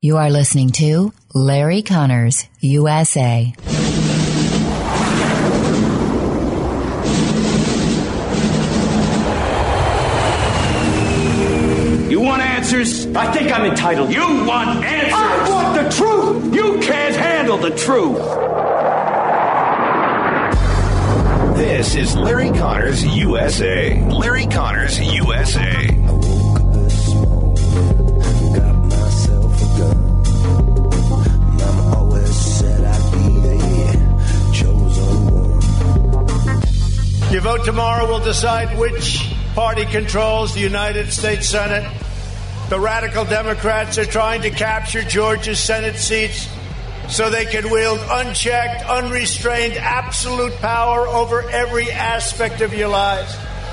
You are listening to Larry Connors, USA. You want answers? I think I'm entitled. You want answers? I want the truth! You can't handle the truth! This is Larry Connors, USA. Larry Connors, USA. Your vote tomorrow will decide which party controls the United States Senate. The radical Democrats are trying to capture Georgia's Senate seats so they can wield unchecked, unrestrained, absolute power over every aspect of your lives.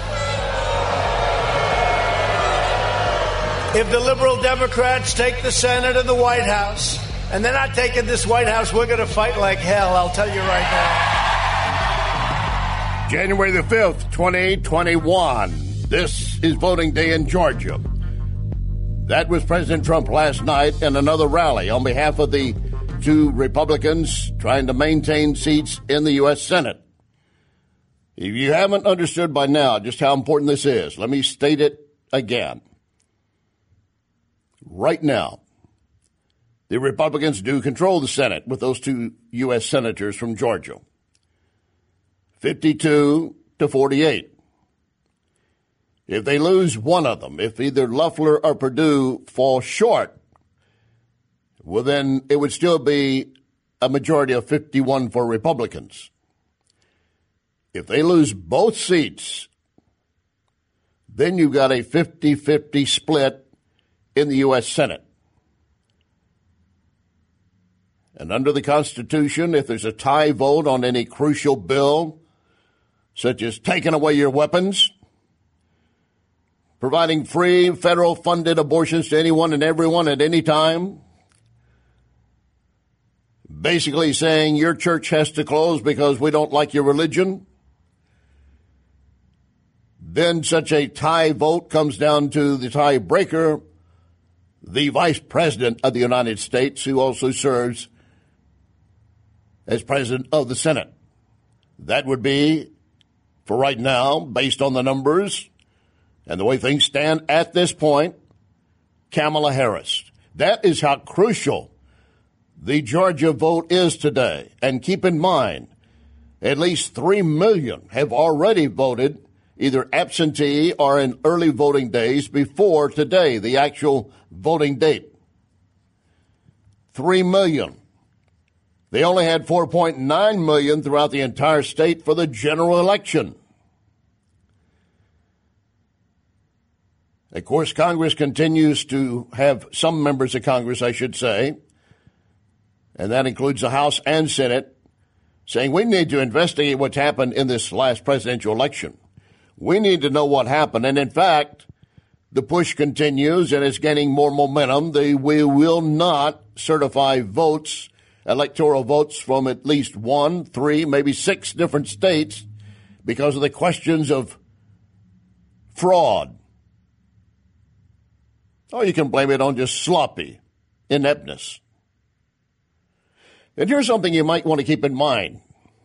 If the liberal Democrats take the Senate and the White House, and they're not taking this White House, we're going to fight like hell, I'll tell you right now. January the 5th, 2021. This is voting day in Georgia. That was President Trump last night in another rally on behalf of the two Republicans trying to maintain seats in the U.S. Senate. If you haven't understood by now just how important this is, let me state it again. Right now, the Republicans do control the Senate with those two U.S. senators from Georgia. 52 to 48. If they lose one of them, if either Loeffler or Perdue fall short, well, then it would still be a majority of 51 for Republicans. If they lose both seats, then you've got a 50-50 split in the U.S. Senate. And under the Constitution, if there's a tie vote on any crucial bill, such as taking away your weapons, providing free federal-funded abortions to anyone and everyone at any time, basically saying your church has to close because we don't like your religion, then such a tie vote comes down to the tiebreaker, the Vice President of the United States, who also serves as President of the Senate. That would be, for right now, based on the numbers and the way things stand at this point, Kamala Harris. That is how crucial the Georgia vote is today. And keep in mind, at least 3 million have already voted either absentee or in early voting days before today, the actual voting date. 3 million. They only had 4.9 million throughout the entire state for the general election. Of course, Congress continues to have some members of Congress, I should say, and that includes the House and Senate, saying we need to investigate what's happened in this last presidential election. We need to know what happened. And in fact, the push continues and it's gaining more momentum. We will not certify votes, electoral votes from at least 1, 3, maybe 6 different states because of the questions of fraud. Or you can blame it on just sloppy ineptness. And here's something you might want to keep in mind.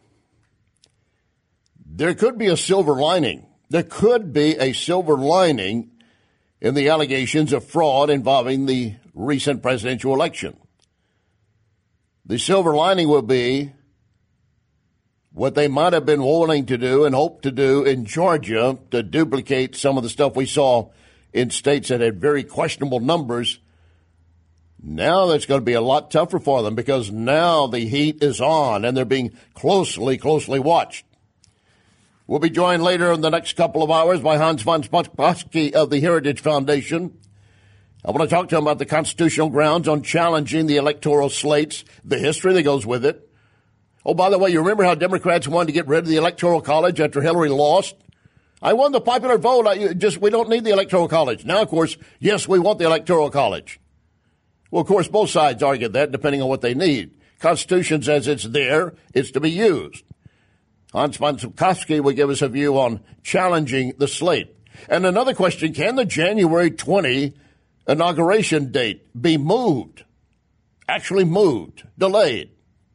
There could be a silver lining. There could be a silver lining in the allegations of fraud involving the recent presidential election. The silver lining will be what they might have been wanting to do and hoped to do in Georgia to duplicate some of the stuff we saw in states that had very questionable numbers. Now that's going to be a lot tougher for them because now the heat is on and they're being closely watched. We'll be joined later in the next couple of hours by Hans von Spassky of the Heritage Foundation. I want to talk to him about the constitutional grounds on challenging the electoral slates, the history that goes with it. Oh, by the way, you remember how Democrats wanted to get rid of the Electoral College after Hillary lost? I won the popular vote. We don't need the Electoral College. Now, of course, yes, we want the Electoral College. Well, of course, both sides argue that, depending on what they need. Constitution says it's there. It's to be used. Hans von Spassky will give us a view on challenging the slate. And another question, can the January 20 inauguration date be moved? actually moved, delayed.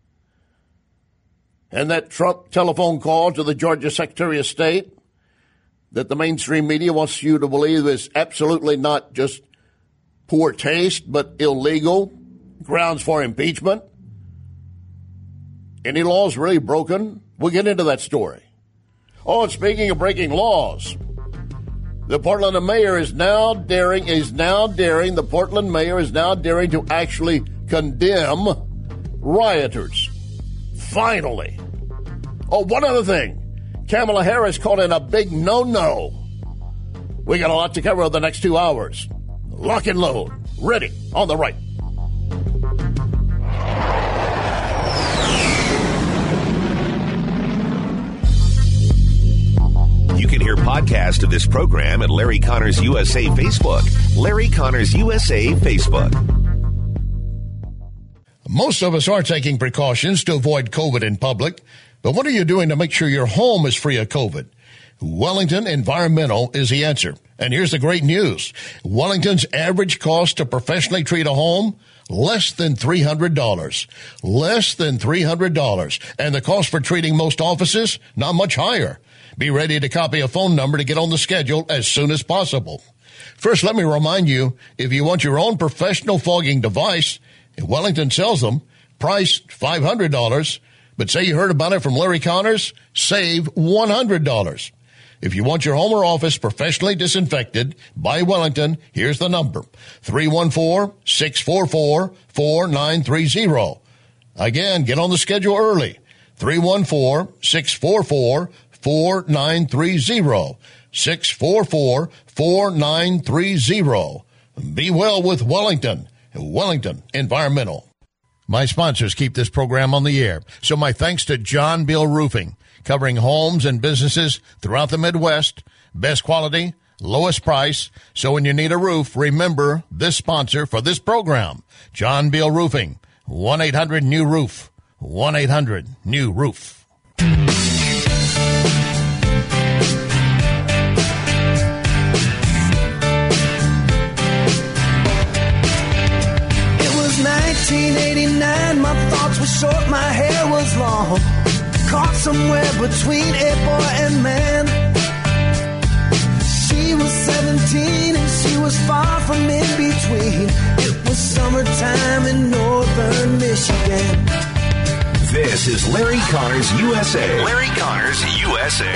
And that Trump telephone call to the Georgia Secretary of State that the mainstream media wants you to believe is absolutely not just poor taste, but illegal, grounds for impeachment. Any laws really broken? We'll get into that story. Oh, and speaking of breaking laws, the Portland mayor is now daring to actually condemn rioters. Finally. Oh, one other thing. Kamala Harris called in a big no-no. We got a lot to cover over the next 2 hours. Lock and load. Ready. On the right. You can hear podcast of this program at Larry Connors USA Facebook. Larry Connors USA Facebook. Most of us are taking precautions to avoid COVID in public, but what are you doing to make sure your home is free of COVID? Wellington Environmental is the answer. And here's the great news. Wellington's average cost to professionally treat a home, less than $300. Less than $300. And the cost for treating most offices, not much higher. Be ready to copy a phone number to get on the schedule as soon as possible. First, let me remind you, if you want your own professional fogging device, Wellington sells them, price $500. But say you heard about it from Larry Connors, save $100. If you want your home or office professionally disinfected by Wellington, here's the number, 314-644-4930. Again, get on the schedule early, 314-644-4930, 644-4930. Be well with Wellington Environmental. My sponsors keep this program on the air, so my thanks to John Bill Roofing, covering homes and businesses throughout the Midwest. Best quality, lowest price. So when you need a roof, remember this sponsor for this program, John Bill Roofing, 1-800-NEW-ROOF, 1-800-NEW-ROOF. It was 1989, my thoughts were short, my hair was long. Caught somewhere between a boy and man. She was 17 and she was far from in between. It was summertime in northern Michigan. This is Larry Connors USA. Larry Connors USA.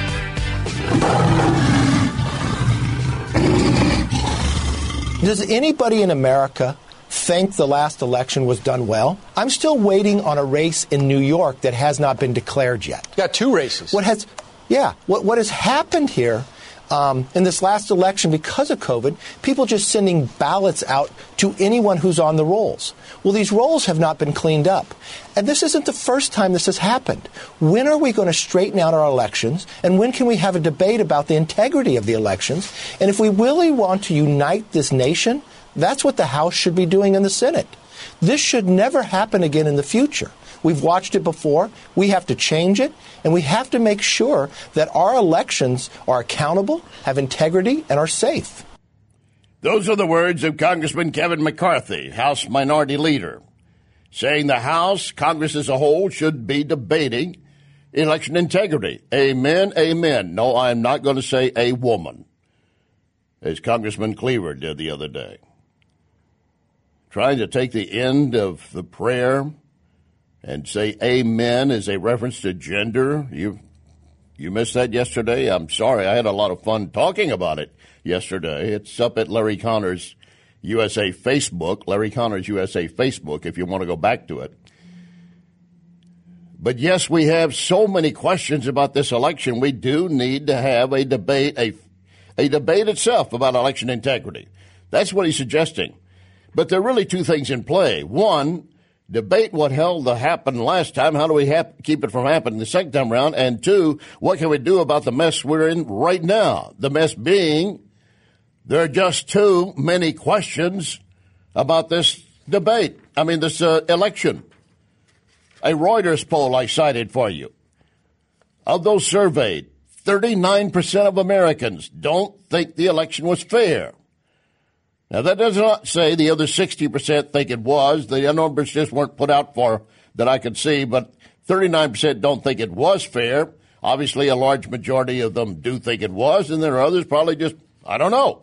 Does anybody in America think the last election was done well? I'm still waiting on a race in New York that has not been declared yet. You got two races. What has happened here in this last election because of COVID, people just sending ballots out to anyone who's on the rolls. Well, these rolls have not been cleaned up. And this isn't the first time this has happened. When are we going to straighten out our elections? And when can we have a debate about the integrity of the elections? And if we really want to unite this nation, that's what the House should be doing in the Senate. This should never happen again in the future. We've watched it before. We have to change it, and we have to make sure that our elections are accountable, have integrity, and are safe. Those are the words of Congressman Kevin McCarthy, House Minority Leader, saying the House, Congress as a whole, should be debating election integrity. Amen, amen. No, I'm not going to say a woman, as Congressman Cleaver did the other day. Trying to take the end of the prayer and say amen as a reference to gender. You missed that yesterday? I'm sorry. I had a lot of fun talking about it yesterday. It's up at Larry Connors USA Facebook, Larry Connors USA Facebook, if you want to go back to it. But yes, we have so many questions about this election. We do need to have a debate, a debate itself about election integrity. That's what he's suggesting. But there are really two things in play. One, debate what hell happened last time. How do we keep it from happening the second time around? And two, what can we do about the mess we're in right now? The mess being there are just too many questions about this debate. This election. A Reuters poll I cited for you. Of those surveyed, 39% of Americans don't think the election was fair. Now, that does not say the other 60% think it was. The numbers just weren't put out for that I could see, but 39% don't think it was fair. Obviously, a large majority of them do think it was, and there are others probably just, I don't know.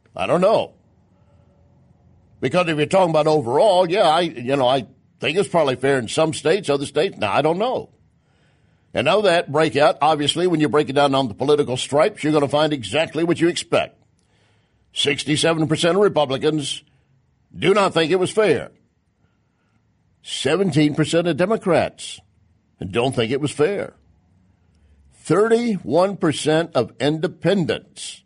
Because if you're talking about overall, yeah, I think it's probably fair in some states, other states, no, I don't know. And of that breakout, obviously, when you break it down on the political stripes, you're going to find exactly what you expect. 67% of Republicans do not think it was fair. 17% of Democrats don't think it was fair. 31% of independent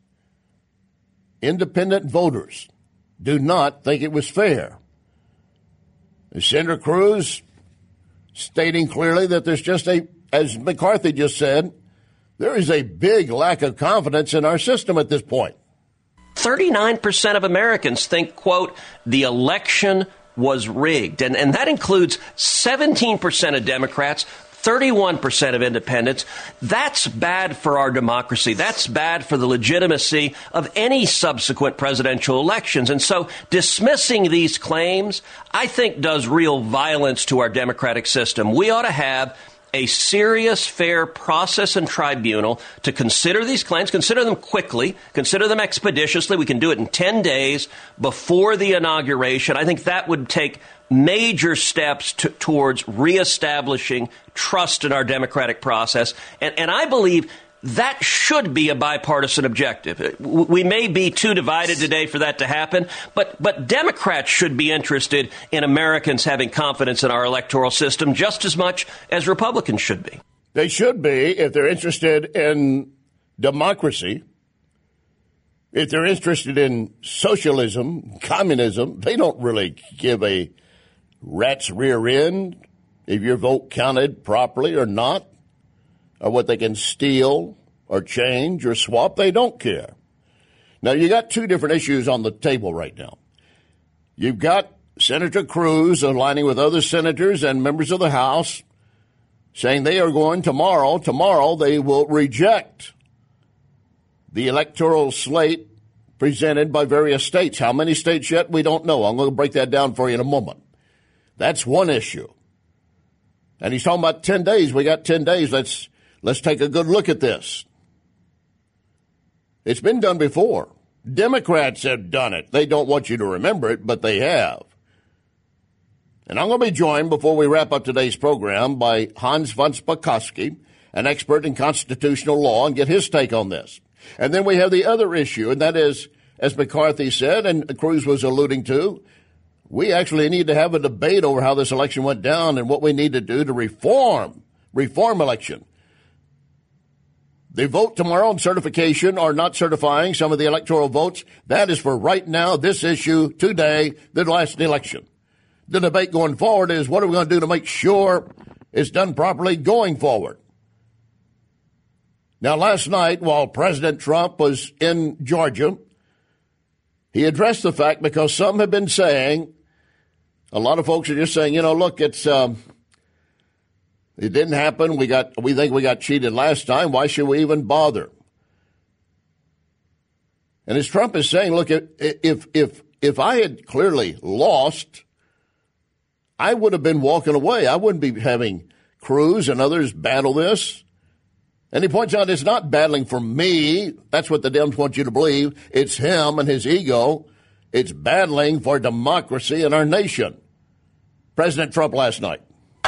voters, do not think it was fair. Senator Cruz stating clearly that there's just as McCarthy just said, there is a big lack of confidence in our system at this point. 39% of Americans think, quote, the election was rigged. And that includes 17% of Democrats, 31% of independents. That's bad for our democracy. That's bad for the legitimacy of any subsequent presidential elections. And so dismissing these claims, I think, does real violence to our democratic system. We ought to have a serious, fair process and tribunal to consider these claims, consider them quickly, consider them expeditiously. We can do it in 10 days before the inauguration. I think that would take major steps towards reestablishing trust in our democratic process. And I believe that should be a bipartisan objective. We may be too divided today for that to happen, but Democrats should be interested in Americans having confidence in our electoral system just as much as Republicans should be. They should be if they're interested in democracy. If they're interested in socialism, communism, they don't really give a rat's rear end if your vote counted properly or not, or what they can steal or change or swap. They don't care. Now, you got two different issues on the table right now. You've got Senator Cruz aligning with other senators and members of the House saying they are going tomorrow they will reject the electoral slate presented by various states. How many states yet? We don't know. I'm going to break that down for you in a moment. That's one issue. And he's talking about 10 days. We got 10 days. Let's take a good look at this. It's been done before. Democrats have done it. They don't want you to remember it, but they have. And I'm going to be joined before we wrap up today's program by Hans von Spakovsky, an expert in constitutional law, and get his take on this. And then we have the other issue, and that is, as McCarthy said and Cruz was alluding to, we actually need to have a debate over how this election went down and what we need to do to reform election. The vote tomorrow on certification or not certifying some of the electoral votes, that is for right now, this issue today, the last election. The debate going forward is what are we going to do to make sure it's done properly going forward. Now, last night, while President Trump was in Georgia, he addressed the fact because some have been saying, a lot of folks are just saying, look, it didn't happen. We think we got cheated last time. Why should we even bother? And as Trump is saying, look, if I had clearly lost, I would have been walking away. I wouldn't be having Cruz and others battle this. And he points out it's not battling for me. That's what the Dems want you to believe. It's him and his ego. It's battling for democracy in our nation. President Trump last night.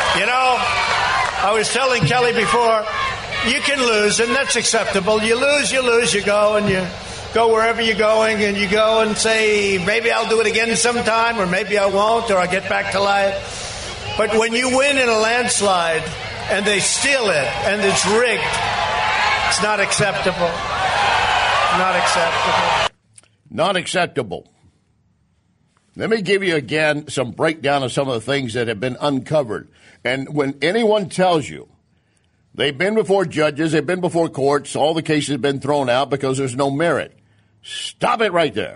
I was telling Kelly before, you can lose, and that's acceptable. You lose, you go, and you go wherever you're going, and you go and say, maybe I'll do it again sometime, or maybe I won't, or I'll get back to life. But when you win in a landslide, and they steal it, and it's rigged, it's not acceptable. Not acceptable. Not acceptable. Let me give you again some breakdown of some of the things that have been uncovered. And when anyone tells you they've been before judges, they've been before courts, all the cases have been thrown out because there's no merit, stop it right there.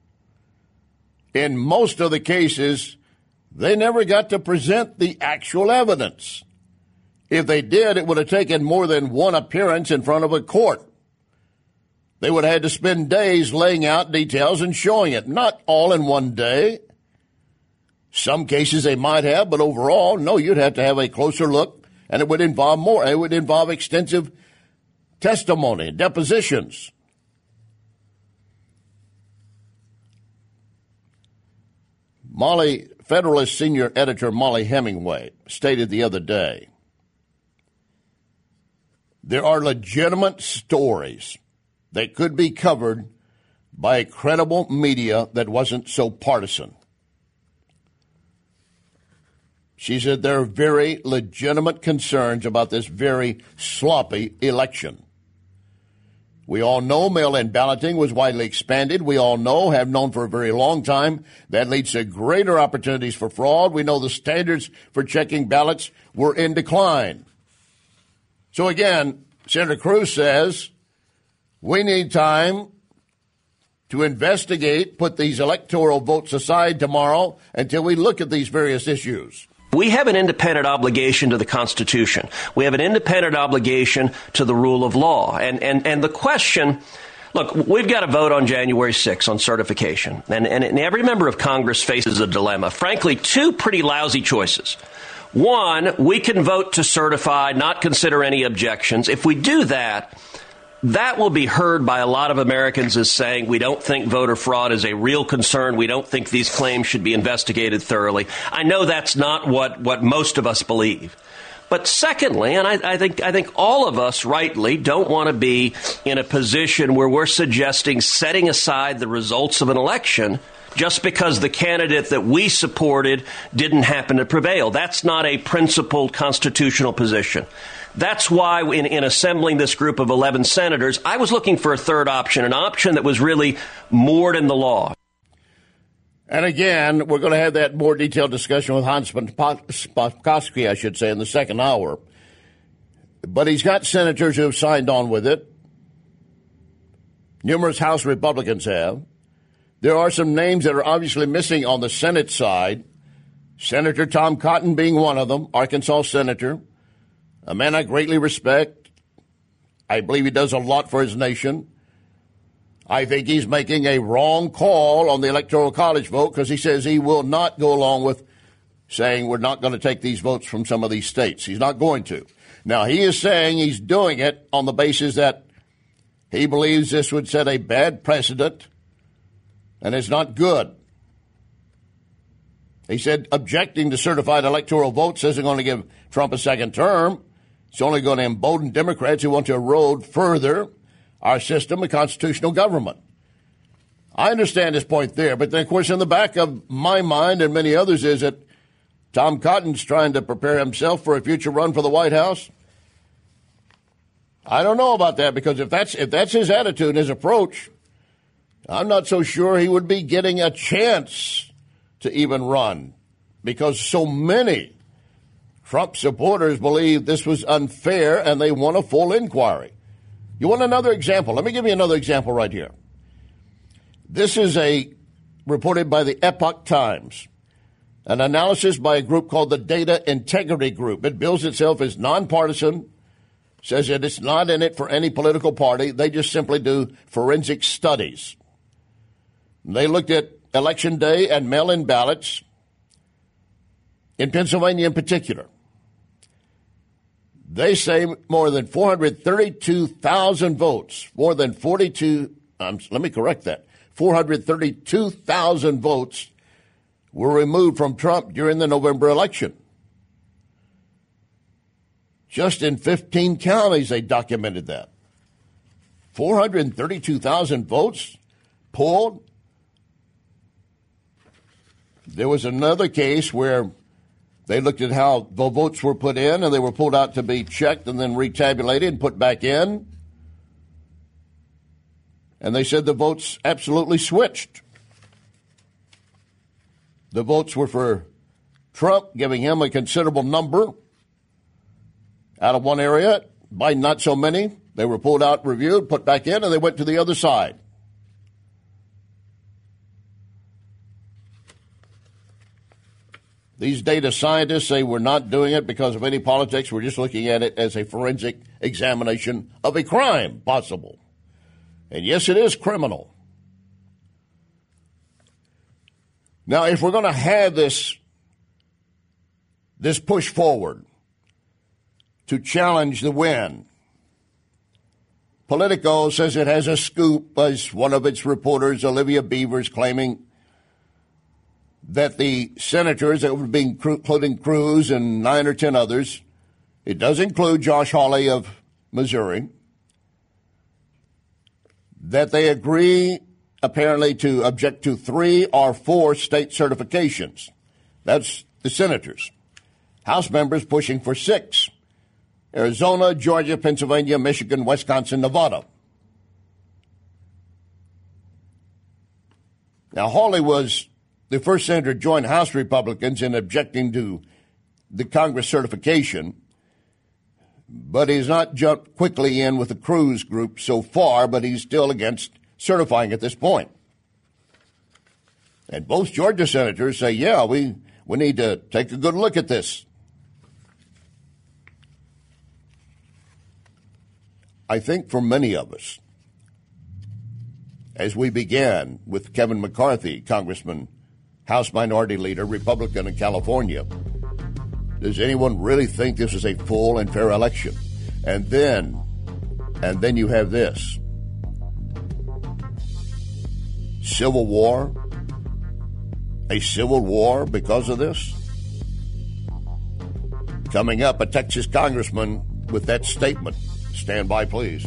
In most of the cases, they never got to present the actual evidence. If they did, it would have taken more than one appearance in front of a court. They would have had to spend days laying out details and showing it, not all in one day. Some cases they might have, but overall, no, you'd have to have a closer look, and it would involve more. It would involve extensive testimony, depositions. Federalist senior editor Molly Hemingway stated the other day, there are legitimate stories that could be covered by a credible media that wasn't so partisan. She said there are very legitimate concerns about this very sloppy election. We all know mail-in balloting was widely expanded. We all know, have known for a very long time, that leads to greater opportunities for fraud. We know the standards for checking ballots were in decline. So again, Senator Cruz says we need time to investigate, put these electoral votes aside tomorrow until we look at these various issues. We have an independent obligation to the Constitution. We have an independent obligation to the rule of law. And the question, look, we've got to vote on January 6th on certification. And every member of Congress faces a dilemma. Frankly, two pretty lousy choices. One, we can vote to certify, not consider any objections. If we do that, that will be heard by a lot of Americans as saying we don't think voter fraud is a real concern. We don't think these claims should be investigated thoroughly. I know that's not what most of us believe. But secondly, and I think all of us rightly don't want to be in a position where we're suggesting setting aside the results of an election just because the candidate that we supported didn't happen to prevail. That's not a principled constitutional position. That's why in assembling this group of 11 senators, I was looking for a third option, an option that was really moored in the law. And again, we're going to have that more detailed discussion with Hans Spakovsky, I should say, in the second hour. But he's got senators who have signed on with it. Numerous House Republicans have. There are some names that are obviously missing on the Senate side. Senator Tom Cotton being one of them, Arkansas senator. A man I greatly respect. I believe he does a lot for his nation. I think he's making a wrong call on the Electoral College vote because he says he will not go along with saying we're not going to take these votes from some of these states. He's not going to. Now, he is saying he's doing it on the basis that he believes this would set a bad precedent and it's not good. He said objecting to certified electoral votes isn't going to give Trump a second term. It's only going to embolden Democrats who want to erode further our system of constitutional government. I understand his point there, but then, of course, in the back of my mind and many others is that Tom Cotton's trying to prepare himself for a future run for the White House. I don't know about that because if that's his attitude and his approach, I'm not so sure he would be getting a chance to even run because so many Trump supporters believe this was unfair and they want a full inquiry. You want another example? Let me give you another example right here. This is reported by the Epoch Times, an analysis by a group called the Data Integrity Group. It bills itself as nonpartisan, says that it's not in it for any political party. They just simply do forensic studies. They looked at Election Day and mail-in ballots in Pennsylvania in particular. They say more than 432,000 votes, 432,000 votes were removed from Trump during the November election. Just in 15 counties, they documented that. 432,000 votes pulled. There was another case where they looked at how the votes were put in, and they were pulled out to be checked and then retabulated and put back in. And they said the votes absolutely switched. The votes were for Trump, giving him a considerable number out of one area. Biden, not so many. They were pulled out, reviewed, put back in, and they went to the other side. These data scientists say we're not doing it because of any politics. We're just looking at it as a forensic examination of a crime possible. And yes, it is criminal. Now, if we're going to have this push forward to challenge the win, Politico says it has a scoop, as one of its reporters, Olivia Beavers, claiming that the senators, that would be including Cruz and 9 or 10 others, it does include Josh Hawley of Missouri, that they agree apparently to object to 3 or 4 state certifications. That's the senators. House members pushing for 6. Arizona, Georgia, Pennsylvania, Michigan, Wisconsin, Nevada. Now, Hawley was the first senator to join House Republicans in objecting to the Congress certification, but he's not jumped quickly in with the Cruz group so far, but he's still against certifying at this point. And both Georgia senators say, yeah, we need to take a good look at this. I think for many of us, as we began with Kevin McCarthy, Congressman, House Minority Leader, Republican in California, does anyone really think this is a full and fair election? And then you have this. Civil war? A civil war because of this? Coming up, a Texas congressman with that statement. Stand by, please.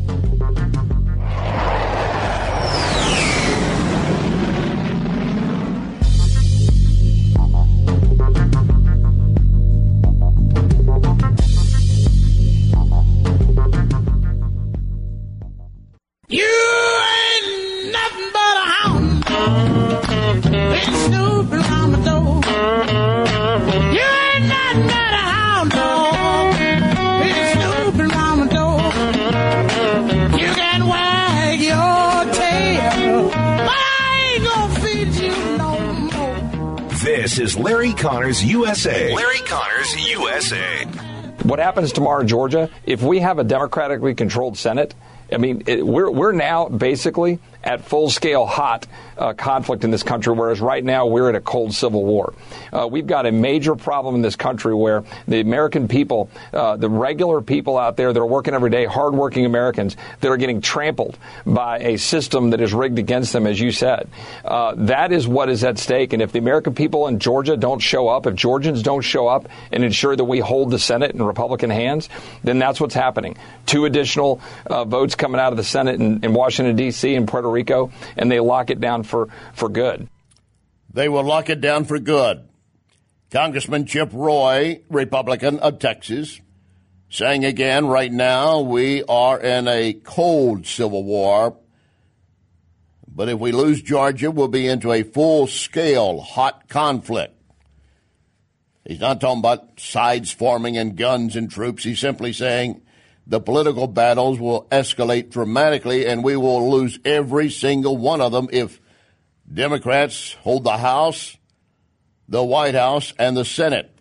This is Larry Connors USA. Larry Connors USA. What happens tomorrow in Georgia, if we have a democratically controlled Senate, I mean, we're now basically at full-scale hot conflict in this country, whereas right now we're at a cold civil war. We've got a major problem in this country where the American people, the regular people out there that are working every day, hardworking Americans, that are getting trampled by a system that is rigged against them, as you said. That is what is at stake. And if the American people in Georgia don't show up, if Georgians don't show up and ensure that we hold the Senate in Republican hands, then that's what's happening. 2 additional votes coming out of the Senate in Washington, D.C. and Puerto Rico, and they lock it down for good. They will lock it down for good. Congressman Chip Roy, Republican of Texas, saying again, right now we are in a cold civil war, but if we lose Georgia, we'll be into a full-scale hot conflict. He's not talking about sides forming and guns and troops. He's simply saying the political battles will escalate dramatically, and we will lose every single one of them if Democrats hold the House, the White House, and the Senate.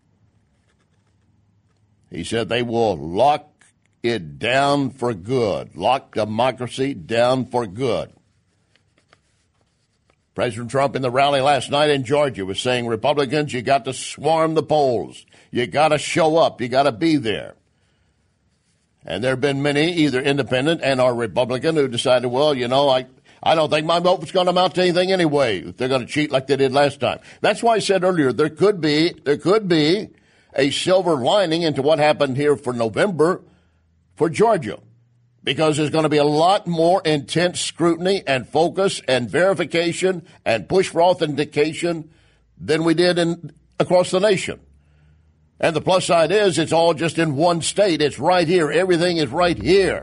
He said they will lock it down for good, lock democracy down for good. President Trump in the rally last night in Georgia was saying, Republicans, you got to swarm the polls. You got to show up. You got to be there. And there have been many, either independent and or Republican, who decided, well, you know, I don't think my vote was going to amount to anything anyway if they're going to cheat like they did last time. That's why I said earlier there could be a silver lining into what happened here for November for Georgia, because there's going to be a lot more intense scrutiny and focus and verification and push for authentication than we did across the nation. And the plus side is it's all just in one state. It's right here. Everything is right here.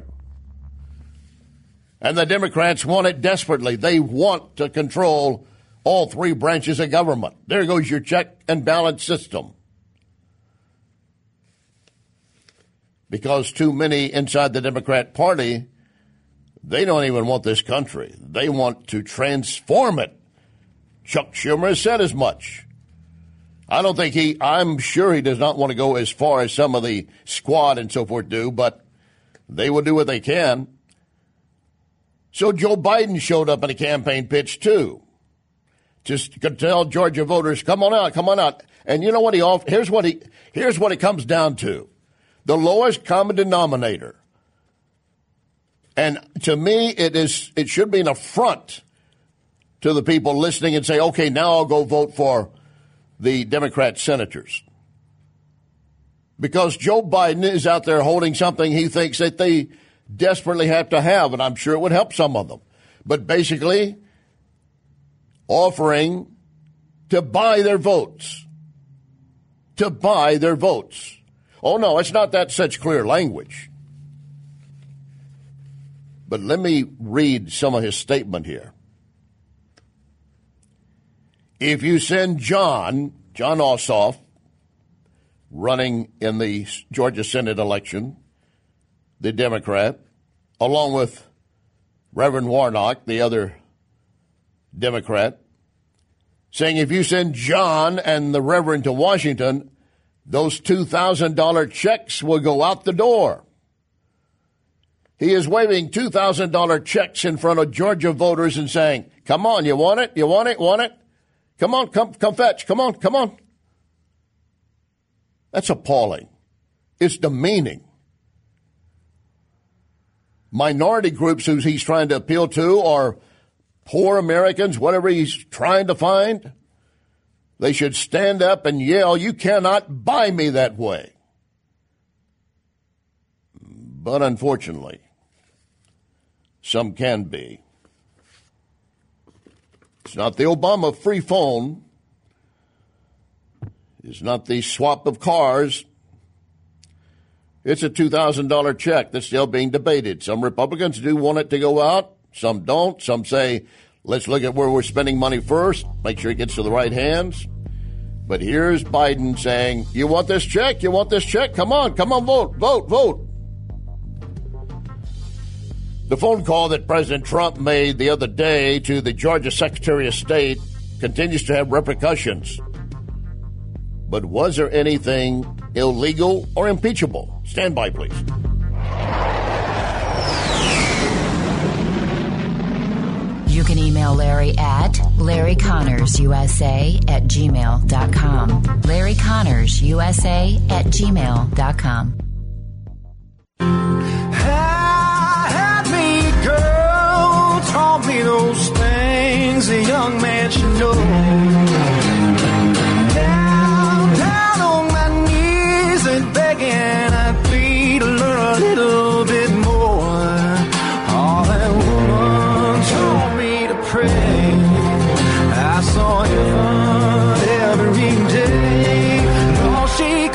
And the Democrats want it desperately. They want to control all 3 branches of government. There goes your check and balance system. Because too many inside the Democrat Party, they don't even want this country. They want to transform it. Chuck Schumer has said as much. I'm sure he does not want to go as far as some of the squad and so forth do, but they will do what they can. So Joe Biden showed up in a campaign pitch, too. Just to tell Georgia voters, come on out, come on out. And you know what here's what it comes down to. The lowest common denominator. And to me, it should be an affront to the people listening and say, okay, now I'll go vote for the Democrat senators. Because Joe Biden is out there holding something he thinks that they desperately have to have, and I'm sure it would help some of them. But basically, offering to buy their votes. To buy their votes. Oh, no, it's not that such clear language. But let me read some of his statement here. If you send John Ossoff, running in the Georgia Senate election, the Democrat, along with Reverend Warnock, the other Democrat, saying if you send John and the Reverend to Washington, those $2,000 checks will go out the door. He is waving $2,000 checks in front of Georgia voters and saying, come on, you want it? You want it? Want it? Come on, come fetch. Come on, come on. That's appalling. It's demeaning. Minority groups who he's trying to appeal to are poor Americans, whatever he's trying to find. They should stand up and yell, you cannot buy me that way. But unfortunately, some can be. It's not the Obama free phone. It's not the swap of cars. It's a $2,000 check that's still being debated. Some Republicans do want it to go out. Some don't. Some say, let's look at where we're spending money first, make sure it gets to the right hands. But here's Biden saying, you want this check? You want this check? Come on, vote, vote, vote. The phone call that President Trump made the other day to the Georgia Secretary of State continues to have repercussions. But was there anything illegal or impeachable? Stand by, please. You can email Larry at LarryConnorsUSA@gmail.com. LarryConnorsUSA@gmail.com. Happy girl taught me those things a young man should know. Down on my knees and begging I plead to learn a little bit more. All that woman taught me to pray. I saw heaven every day. All she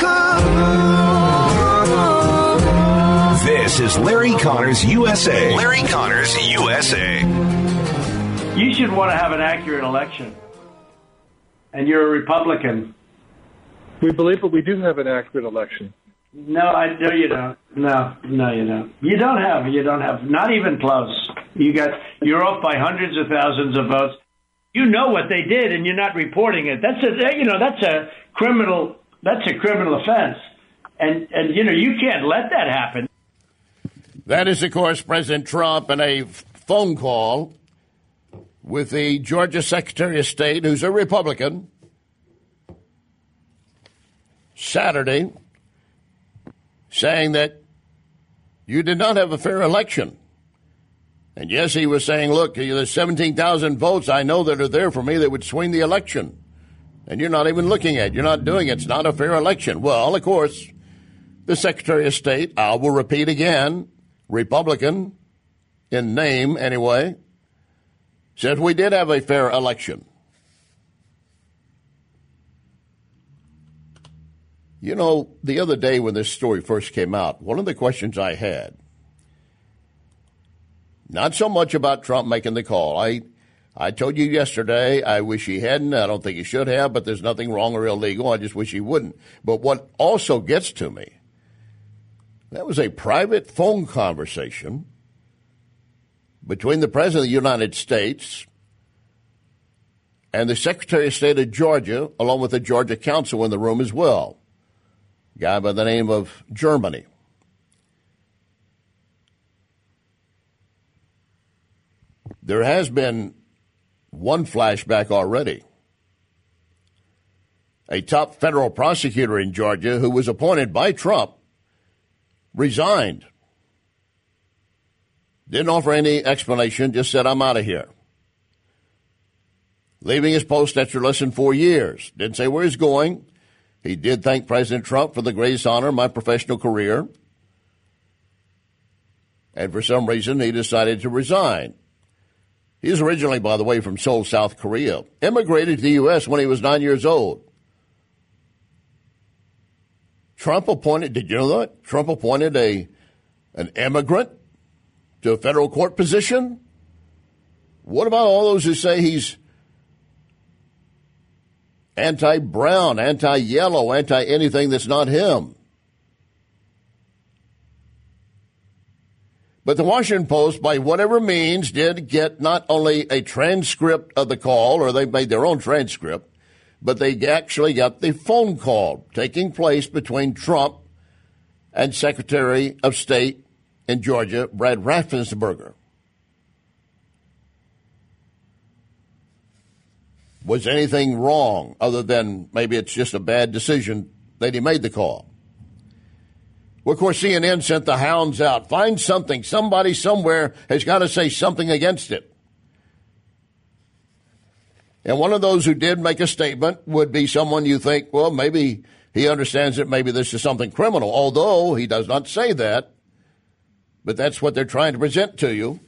could. This is Larry Connors USA. Larry Connors USA. You should want to have an accurate election. And you're a Republican. We believe that we do have an accurate election. No, you don't. No, you don't. You don't have, not even close. You're off by hundreds of thousands of votes. You know what they did, and you're not reporting it. That's a criminal offense. And you can't let that happen. That is, of course, President Trump in a phone call with the Georgia Secretary of State, who's a Republican, Saturday, saying that you did not have a fair election. And yes, he was saying, look, there's 17,000 votes I know that are there for me that would swing the election. And you're not even looking at it. You're not doing it. It's not a fair election. Well, of course, the Secretary of State, I will repeat again, Republican, in name anyway, said we did have a fair election. You know, the other day when this story first came out, one of the questions I had, not so much about Trump making the call. I told you yesterday, I wish he hadn't. I don't think he should have, but there's nothing wrong or illegal. I just wish he wouldn't. But what also gets to me, that was a private phone conversation between the President of the United States and the Secretary of State of Georgia, along with the Georgia Council in the room as well, a guy by the name of Germany. there has been one flashback already. A top federal prosecutor in Georgia who was appointed by Trump resigned. Didn't offer any explanation, just said, I'm out of here. Leaving his post after less than 4 years. Didn't say where he's going. He did thank President Trump for the greatest honor of my professional career. And for some reason, he decided to resign. He was originally, by the way, from Seoul, South Korea. Immigrated to the U.S. when he was 9 years old. Trump appointed, did you know that? Trump appointed an immigrant to a federal court position? What about all those who say he's anti-brown, anti-yellow, anti-anything that's not him? But the Washington Post, by whatever means, did get not only a transcript of the call, or they made their own transcript, but they actually got the phone call taking place between Trump and Secretary of State in Georgia, Brad Raffensperger. Was anything wrong other than maybe it's just a bad decision that he made the call? Well, of course, CNN sent the hounds out. Find something. Somebody somewhere has got to say something against it. And one of those who did make a statement would be someone you think, well, maybe he understands that maybe this is something criminal, although he does not say that. But that's what they're trying to present to you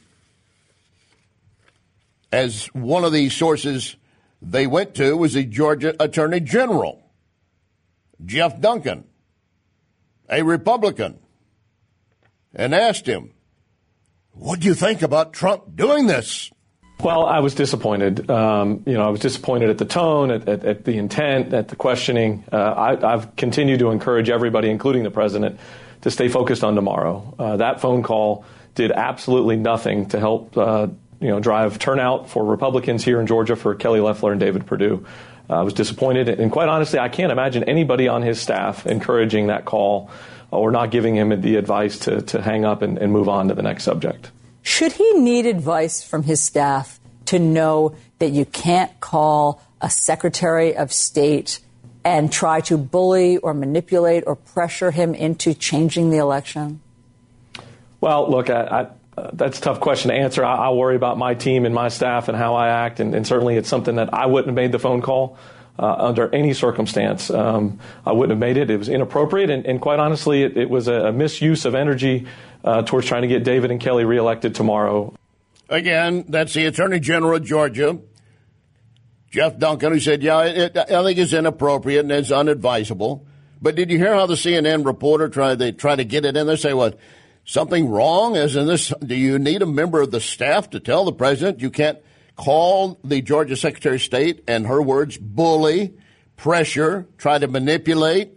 as one of the sources they went to was the Georgia Attorney General, Jeff Duncan, a Republican, and asked him, what do you think about Trump doing this? Well, I was disappointed. I was disappointed at the tone, at the intent, at the questioning. I've continued to encourage everybody, including the president, to stay focused on tomorrow. That phone call did absolutely nothing to help, drive turnout for Republicans here in Georgia for Kelly Loeffler and David Perdue. I was disappointed, and quite honestly, I can't imagine anybody on his staff encouraging that call or not giving him the advice to hang up and move on to the next subject. Should he need advice from his staff to know that you can't call a Secretary of State and try to bully or manipulate or pressure him into changing the election? Well, look, that's a tough question to answer. I worry about my team and my staff and how I act, and certainly it's something that I wouldn't have made the phone call under any circumstance. I wouldn't have made it. It was inappropriate, and quite honestly, it was a misuse of energy towards trying to get David and Kelly reelected tomorrow. Again, that's the Attorney General of Georgia, Jeff Duncan, who said, I think it's inappropriate and it's unadvisable. But did you hear how the CNN reporter tried to get it in there, say, what, something wrong? As in this, do you need a member of the staff to tell the president you can't call the Georgia Secretary of State, and her words, bully, pressure, try to manipulate?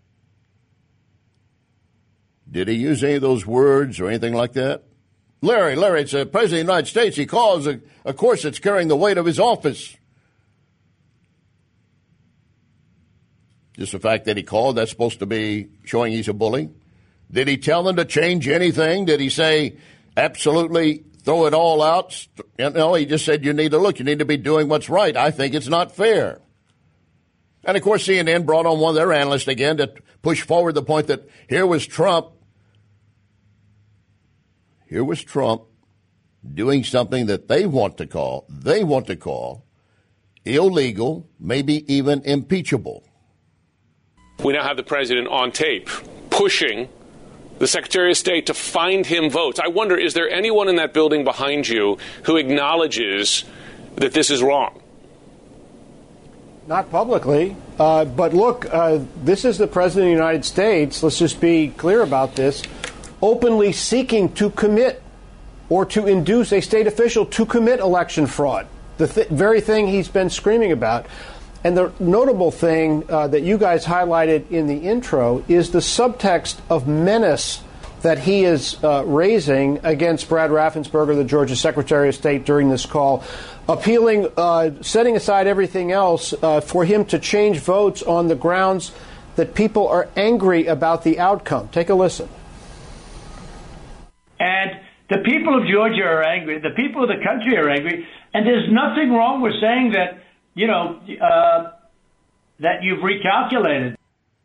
Did he use any of those words or anything like that? Larry, it's the President of the United States. He calls, of course, it's carrying the weight of his office. Just the fact that he called, that's supposed to be showing he's a bully? Did he tell them to change anything? Did he say, absolutely, throw it all out? No, he just said, you need to be doing what's right. I think it's not fair. And, of course, CNN brought on one of their analysts again to push forward the point that here was Trump doing something that they want to call illegal, maybe even impeachable. We now have the president on tape pushing the Secretary of State to find him votes. I wonder, is there anyone in that building behind you who acknowledges that this is wrong? Not publicly, but look, this is the President of the United States, let's just be clear about this, openly seeking to commit or to induce a state official to commit election fraud, the very thing he's been screaming about. And the notable thing that you guys highlighted in the intro is the subtext of menace that he is raising against Brad Raffensperger, the Georgia Secretary of State, during this call, appealing, setting aside everything else, for him to change votes on the grounds that people are angry about the outcome. Take a listen. And The people of Georgia are angry. The people of the country are angry. And there's nothing wrong with saying that, that you've recalculated.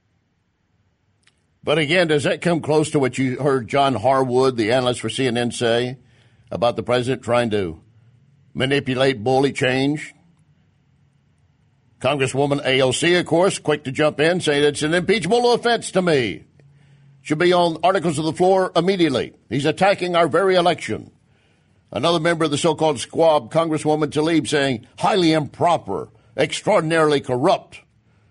But again, does that come close to what you heard John Harwood, the analyst for CNN, say about the president trying to manipulate, bully change? Congresswoman AOC, of course, quick to jump in, saying it's an impeachable offense to me. Should be on articles of the floor immediately. He's attacking our very election. Another member of the so-called squab, Congresswoman Tlaib, saying highly improper, extraordinarily corrupt,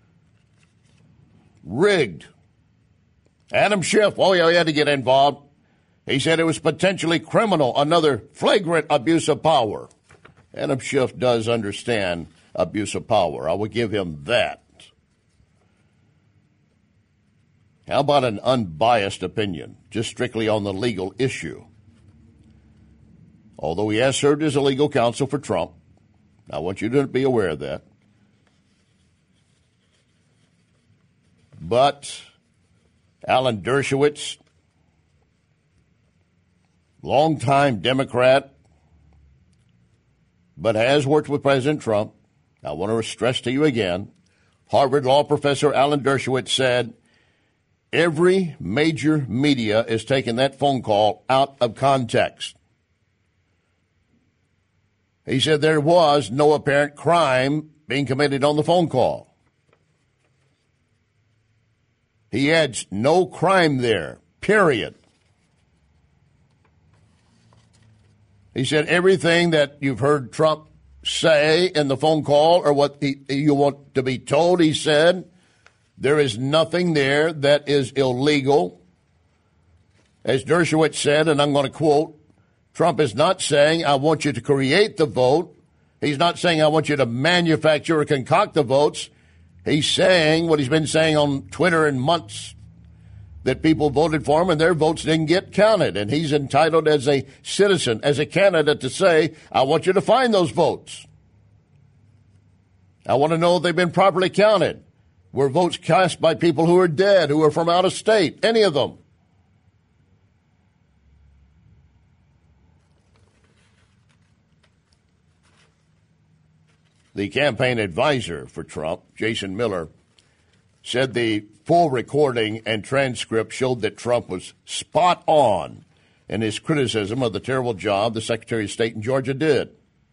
rigged. Adam Schiff, he had to get involved. He said it was potentially criminal, another flagrant abuse of power. Adam Schiff does understand abuse of power. I will give him that. How about an unbiased opinion, just strictly on the legal issue? Although he has served as a legal counsel for Trump, I want you to be aware of that. But Alan Dershowitz, longtime Democrat, but has worked with President Trump. I want to stress to you again, Harvard law professor Alan Dershowitz said, every major media is taking that phone call out of context. He said there was no apparent crime being committed on the phone call. He adds, no crime there, period. He said everything that you've heard Trump say in the phone call or what you want to be told, he said, there is nothing there that is illegal. As Dershowitz said, and I'm going to quote, Trump is not saying, I want you to create the vote. He's not saying, I want you to manufacture or concoct the votes. He's saying what he's been saying on Twitter in months, that people voted for him and their votes didn't get counted. And he's entitled as a citizen, as a candidate, to say, I want you to find those votes. I want to know if they've been properly counted. Were votes cast by people who are dead, who are from out of state, any of them? The campaign advisor for Trump, Jason Miller, said the full recording and transcript showed that Trump was spot on in his criticism of the terrible job the Secretary of State in Georgia did.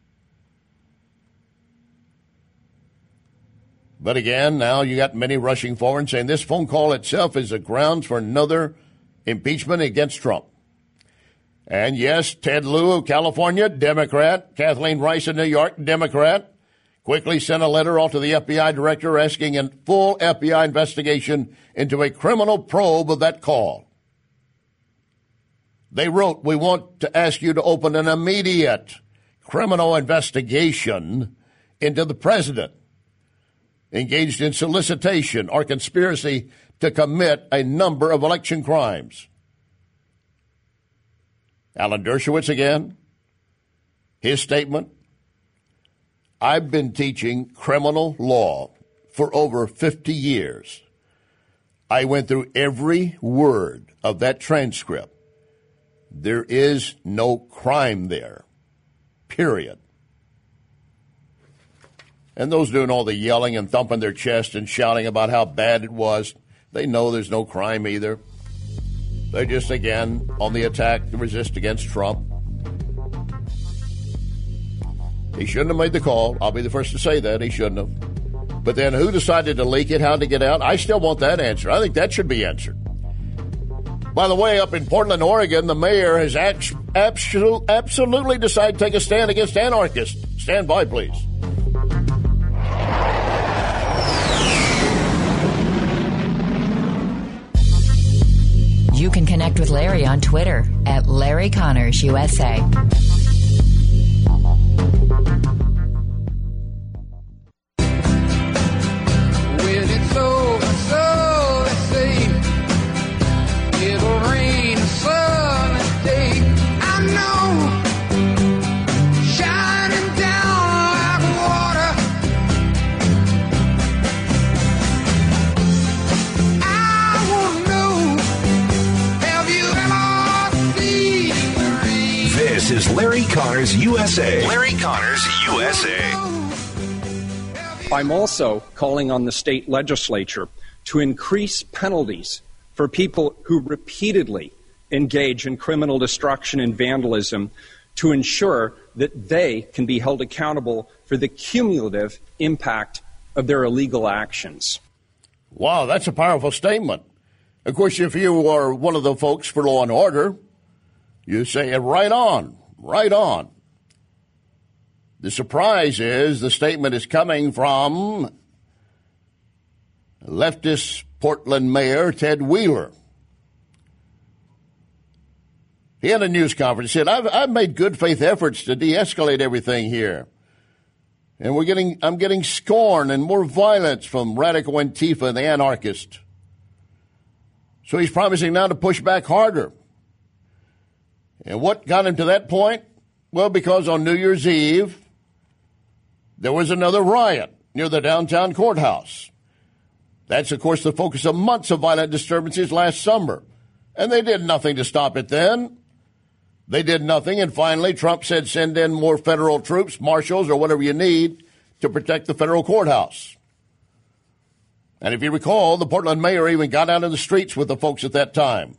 But again, now you got many rushing forward saying this phone call itself is a grounds for another impeachment against Trump. And yes, Ted Lieu of California, Democrat, Kathleen Rice of New York, Democrat, quickly sent a letter off to the FBI director asking a full FBI investigation into a criminal probe of that call. They wrote, we want to ask you to open an immediate criminal investigation into the president engaged in solicitation or conspiracy to commit a number of election crimes. Alan Dershowitz again, his statement, I've been teaching criminal law for over 50 years. I went through every word of that transcript. There is no crime there, period. And those doing all the yelling and thumping their chest and shouting about how bad it was, they know there's no crime either. They're just, again, on the attack to resist against Trump. He shouldn't have made the call. I'll be the first to say that. He shouldn't have. But then who decided to leak it, how to get out? I still want that answer. I think that should be answered. By the way, up in Portland, Oregon, the mayor has absolutely decided to take a stand against anarchists. Stand by, please. You can connect with Larry on Twitter at Larry Connors USA. When it's over, so they say, it'll rain a sunny day. I know, shining down like water. I wanna know, have you ever seen the rain? is Larry Connors USA. Larry Connors USA. I'm also calling on the state legislature to increase penalties for people who repeatedly engage in criminal destruction and vandalism to ensure that they can be held accountable for the cumulative impact of their illegal actions. Wow, that's a powerful statement. Of course, if you are one of the folks for law and order, you say, right on, right on. The surprise is the statement is coming from leftist Portland Mayor Ted Wheeler. He had a news conference. He said, I've made good faith efforts to de-escalate everything here. And I'm getting scorn and more violence from radical Antifa and the anarchists. So he's promising now to push back harder. And what got him to that point? Well, because on New Year's Eve, there was another riot near the downtown courthouse. That's, of course, the focus of months of violent disturbances last summer. And they did nothing to stop it then. They did nothing, and finally Trump said send in more federal troops, marshals, or whatever you need to protect the federal courthouse. And if you recall, the Portland mayor even got out in the streets with the folks at that time.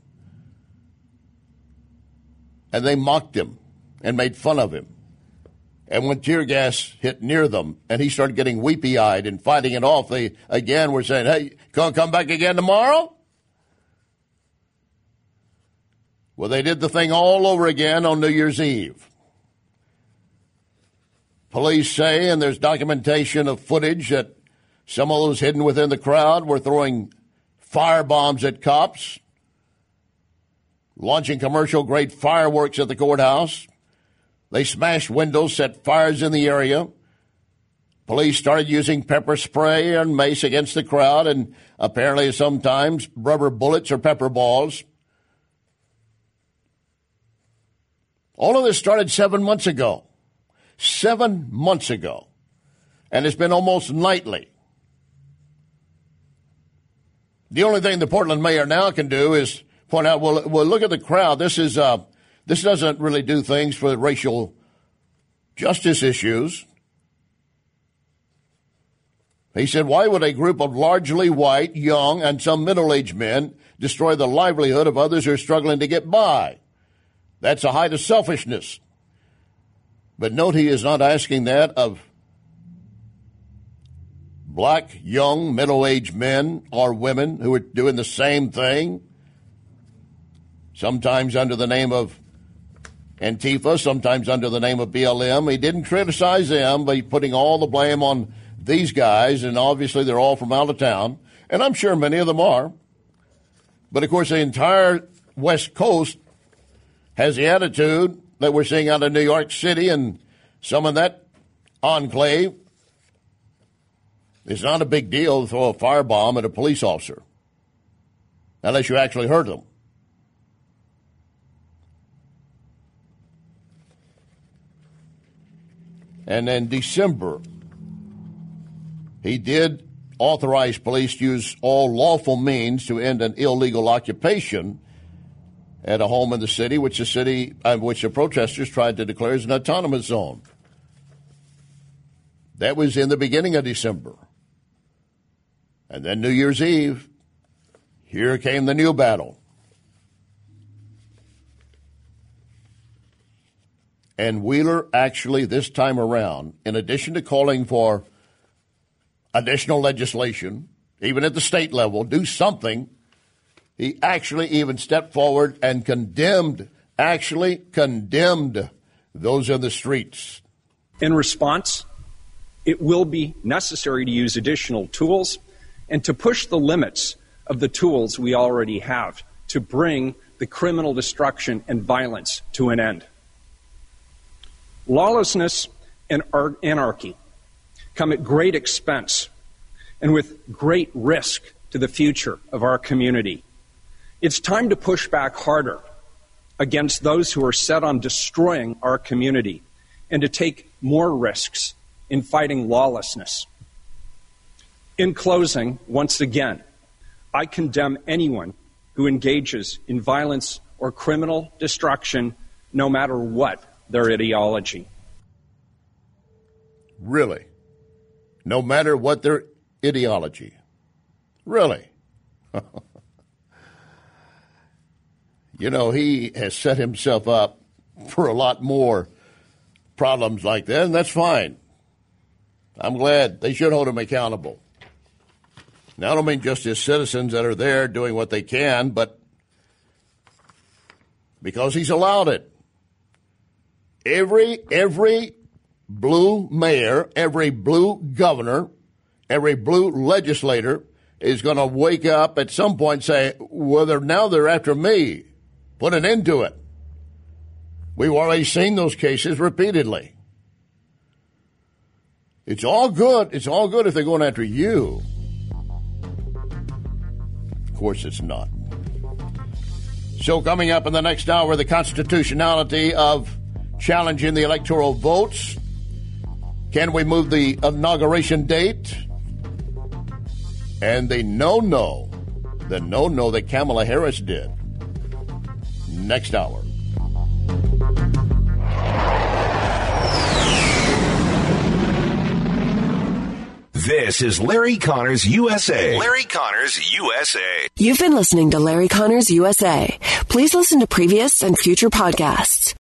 And they mocked him and made fun of him. And when tear gas hit near them and he started getting weepy-eyed and fighting it off, they again were saying, hey, come back again tomorrow? Well, they did the thing all over again on New Year's Eve. Police say, and there's documentation of footage, that some of those hidden within the crowd were throwing fire bombs at cops, launching commercial-grade fireworks at the courthouse. They smashed windows, set fires in the area. Police started using pepper spray and mace against the crowd, and apparently sometimes rubber bullets or pepper balls. All of this started 7 months ago. 7 months ago. And it's been almost nightly. The only thing the Portland mayor now can do is point out, well, look at the crowd. This doesn't really do things for racial justice issues. He said, why would a group of largely white, young, and some middle-aged men destroy the livelihood of others who are struggling to get by? That's a height of selfishness. But note he is not asking that of black, young, middle-aged men or women who are doing the same thing, sometimes under the name of Antifa, sometimes under the name of BLM. He didn't criticize them, but he's putting all the blame on these guys, and obviously they're all from out of town, and I'm sure many of them are. But, of course, the entire West Coast has the attitude that we're seeing out of New York City and some of that enclave. It's not a big deal to throw a firebomb at a police officer, unless you actually hurt them. And in December, he did authorize police to use all lawful means to end an illegal occupation at a home in the city, which the protesters tried to declare as an autonomous zone. That was in the beginning of December. And then New Year's Eve, here came the new battle. And Wheeler actually, this time around, in addition to calling for additional legislation, even at the state level, do something, he actually even stepped forward and condemned those in the streets. In response, it will be necessary to use additional tools and to push the limits of the tools we already have to bring the criminal destruction and violence to an end. Lawlessness and anarchy come at great expense and with great risk to the future of our community. It's time to push back harder against those who are set on destroying our community and to take more risks in fighting lawlessness. In closing, once again, I condemn anyone who engages in violence or criminal destruction, no matter what their ideology. Really? No matter what their ideology? Really? You know, he has set himself up for a lot more problems like that, and that's fine. I'm glad. They should hold him accountable. Now, I don't mean just his citizens that are there doing what they can, but because he's allowed it. Every blue mayor, every blue governor, every blue legislator is going to wake up at some point and say, well, now they're after me. Put an end to it. We've already seen those cases repeatedly. It's all good. It's all good if they're going after you. Of course it's not. So coming up in the next hour, the constitutionality of challenging the electoral votes. Can we move the inauguration date? And the no-no that Kamala Harris did. Next hour. This is Larry Connors USA. Larry Connors USA. You've been listening to Larry Connors USA. Please listen to previous and future podcasts